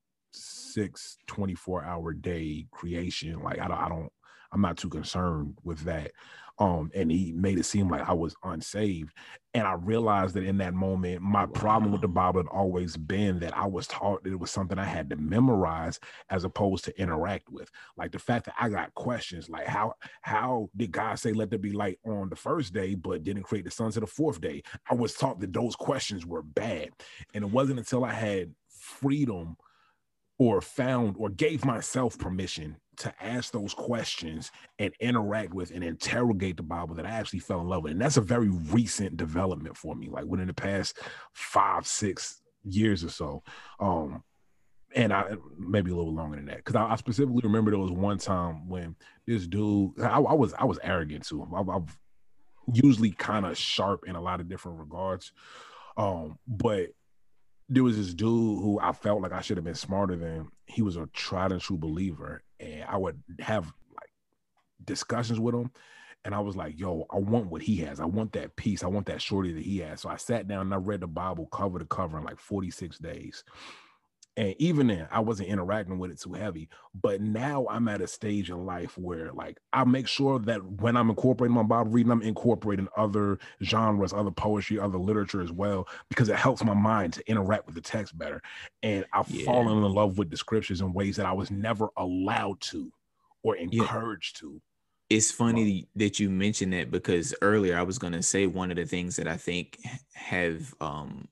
six twenty-four hour day creation. Like I don't, I don't, I'm not too concerned with that. Um, and he made it seem like I was unsaved. And I realized that in that moment, my wow. problem with the Bible had always been that I was taught that it was something I had to memorize as opposed to interact with. Like the fact that I got questions like how how did God say let there be light on the first day, but didn't create the sun to the fourth day? I was taught that those questions were bad. And it wasn't until I had freedom or found or gave myself permission to ask those questions and interact with and interrogate the Bible that I actually fell in love with. And that's a very recent development for me, like within the past five, six years or so. Um, and I maybe a little longer than that. Because I, I specifically remember there was one time when this dude, I, I was I was arrogant too. I, I'm usually kind of sharp in a lot of different regards. Um, but there was this dude who I felt like I should have been smarter than. He was a tried and true believer. And I would have like discussions with him. And I was like, yo, I want what he has. I want that peace. I want that shorty that he has. So I sat down and I read the Bible cover to cover in like forty-six days. And even then, I wasn't interacting with it too heavy. But now I'm at a stage in life where, like, I make sure that when I'm incorporating my Bible reading, I'm incorporating other genres, other poetry, other literature as well, because it helps my mind to interact with the text better. And I've yeah. fallen in love with the scriptures in ways that I was never allowed to or encouraged yeah. to. It's funny that you mentioned that, because earlier I was going to say one of the things that I think have um,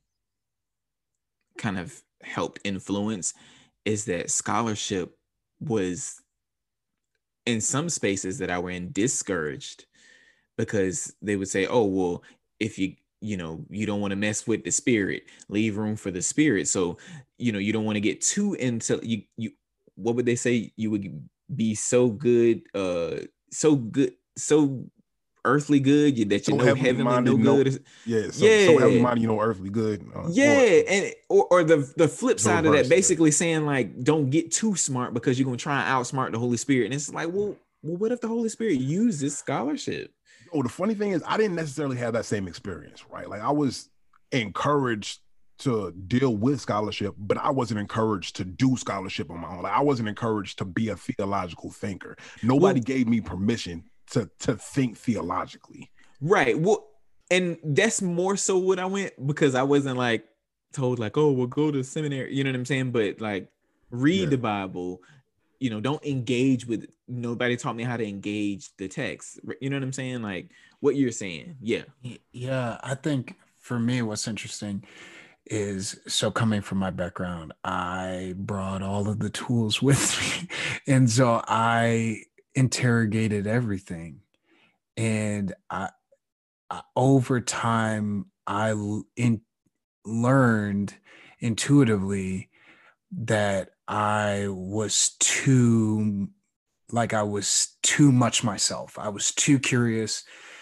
kind of helped influence is that scholarship was in some spaces that I were in discouraged, because they would say, oh, well, if you, you know, you don't want to mess with the spirit, leave room for the spirit. So, you know, you don't want to get too into you, you, what would they say? You would be so good, uh, so good, so earthly good that you So know heavenly heavenly minded, no no, good. yeah, so Yeah. so heavenly minded, you know, earthly good. Uh, Yeah, or and or, or the the flip the side of reverse, that, yeah. basically saying like, don't get too smart because you're gonna try and outsmart the Holy Spirit. And it's like, well, well, what if the Holy Spirit uses scholarship? Oh, the funny thing is, I didn't necessarily have that same experience, right? Like I was encouraged to deal with scholarship, but I wasn't encouraged to do scholarship on my own. Like I wasn't encouraged to be a theological thinker. Nobody Well, gave me permission to to think theologically. right. Well, and that's more so what I went, because I wasn't like told like, oh, we'll go to seminary. You know what I'm saying? But like, read Yeah. the Bible. You know, don't engage with. Nobody taught me how to engage the text. You know what I'm saying? Like what you're saying. Yeah. Y- Yeah, I think for me, what's interesting is, so coming from my background, I brought all of the tools with me. And so I interrogated everything. And I, I over time, I l- in, learned intuitively that I was too, like, I was too much myself. I was too curious.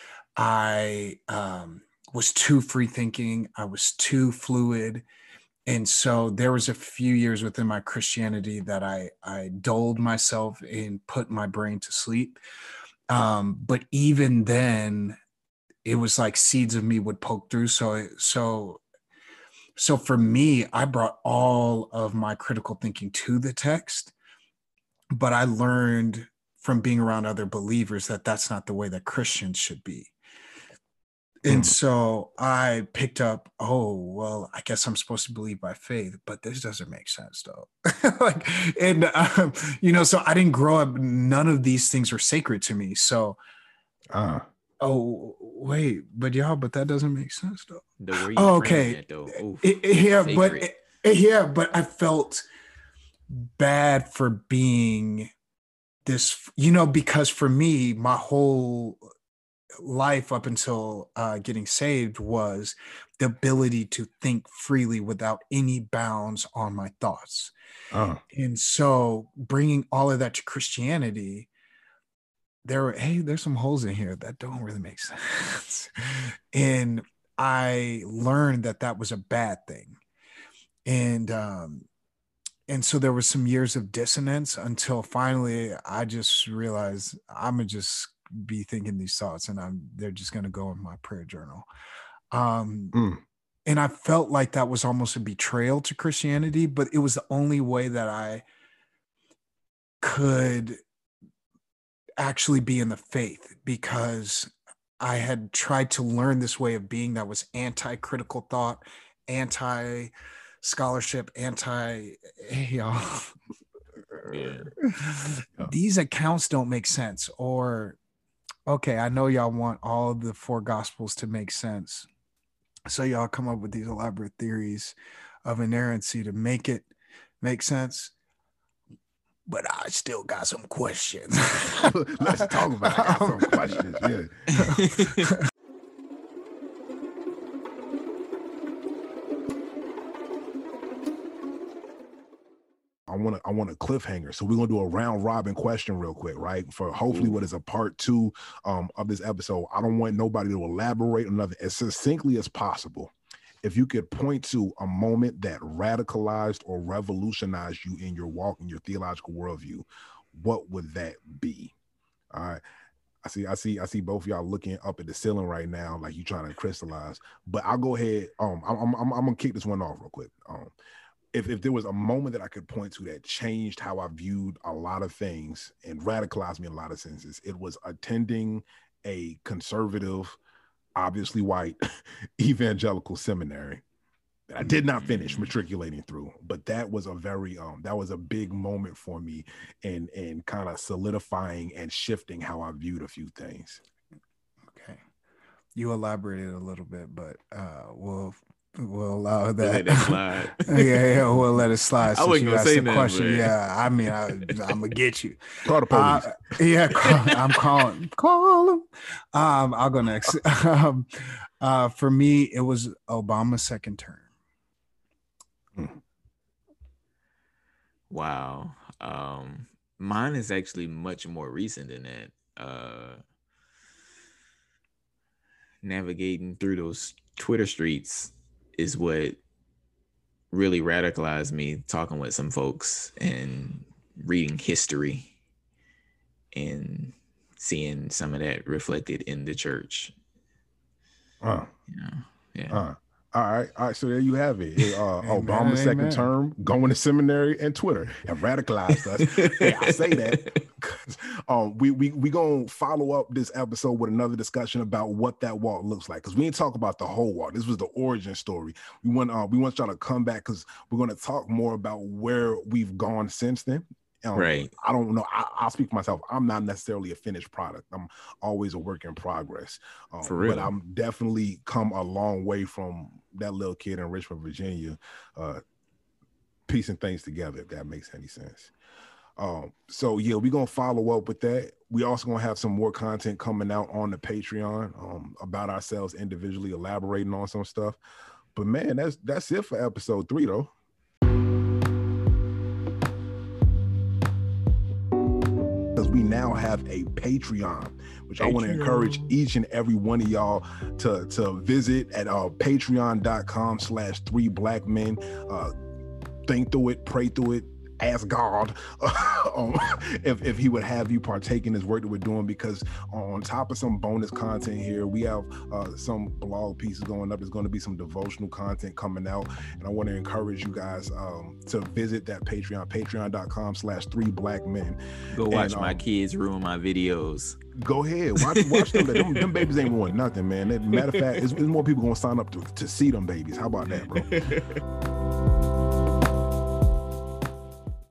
I um, was too free thinking. I was too fluid. And so there was a few years within my Christianity that I I dulled myself and put my brain to sleep. Um, but even then, it was like seeds of me would poke through. So so so for me, I brought all of my critical thinking to the text, but I learned from being around other believers that that's not the way that Christians should be. And Mm. so I picked up, oh, well, I guess I'm supposed to believe by faith, but this doesn't make sense though. Like, and, um, you know, so I didn't grow up, none of these things were sacred to me. So, Uh, oh, wait, but y'all, but that doesn't make sense though. The way you Oh, framing okay. that though. Oof, It- it- yeah, but, sacred. it- yeah, but I felt bad for being this, you know, because for me, my whole life up until uh, getting saved was the ability to think freely without any bounds on my thoughts. uh, And so bringing all of that to Christianity, there were, hey, there's some holes in here that don't really make sense. And I learned that that was a bad thing. And, um, and so there was some years of dissonance until finally I just realized I'm gonna just be thinking these thoughts and I'm they're just gonna go in my prayer journal. Um, mm. and I felt like that was almost a betrayal to Christianity, but it was the only way that I could actually be in the faith, because I had tried to learn this way of being that was anti-critical thought, anti scholarship, anti, hey, y'all. Yeah. These accounts don't make sense. Or, okay, I know y'all want all of the four gospels to make sense. So y'all come up with these elaborate theories of inerrancy to make it make sense. But I still got some questions. Let's talk about it. I got some questions. Yeah. I want to I want a cliffhanger. So we're gonna do a round robin question real quick, right? For hopefully Ooh. what is a part two um, of this episode. I don't want nobody to elaborate on nothing as succinctly as possible. If you could point to a moment that radicalized or revolutionized you in your walk in your theological worldview, what would that be? All right. I see, I see, I see both of y'all looking up at the ceiling right now, like you trying to crystallize. But I'll go ahead. Um, I'm, I'm, I'm, I'm gonna kick this one off real quick. Um, if if there was a moment that I could point to that changed how I viewed a lot of things and radicalized me in a lot of senses, it was attending a conservative, obviously white, evangelical seminary. that I did not finish matriculating through, but that was a very um that was a big moment for me in in kind of solidifying and shifting how I viewed a few things. Okay, you elaborated a little bit, but uh we'll we'll allow that. Let it slide. yeah, yeah, we'll let it slide. I wasn't gonna say nothing, question. but... Yeah, I mean, I, I'm gonna get you. Call the police. Uh, yeah, call, I'm calling. Call them. Um, I'll go next. um, uh, for me, it was Obama's second term. Hmm. Wow. Um, mine is actually much more recent than that. Uh, navigating through those Twitter streets is what really radicalized me, talking with some folks and reading history and seeing some of that reflected in the church. Uh, You know, yeah. uh. All right, all right. So there you have it. it uh, Amen, Obama's second amen. term, going to seminary, and Twitter have radicalized us. Hey, I say that because um, we we we gonna follow up this episode with another discussion about what that walk looks like. Because we didn't talk about the whole walk. This was the origin story. We want uh, we want y'all to come back because we're gonna talk more about where we've gone since then. Um, Right. I don't know. I, I'll speak for myself. I'm not necessarily a finished product. I'm always a work in progress. Um, For real. But I'm definitely come a long way from that little kid in Richmond, Virginia, uh, piecing things together, if that makes any sense. Um, so yeah, we're gonna follow up with that. We also gonna have some more content coming out on the Patreon um, about ourselves individually, elaborating on some stuff. But man, that's that's it for episode three, though. Because we now have a Patreon, which I want to Patreon. encourage each and every one of y'all to, to visit at uh, patreon.com slash three black men. Uh, think through it, pray through it, ask God um, if, if he would have you partake in this work that we're doing, because on top of some bonus content here, we have uh, some blog pieces going up. There's going to be some devotional content coming out, and I want to encourage you guys um, to visit that Patreon, patreon.com slash three black men. Go watch And, my um, kids ruin my videos. Go ahead, watch, watch them. them. Them babies ain't ruined nothing, man. Matter of fact, it's, it's more people gonna sign up to, to see them babies. How about that, bro?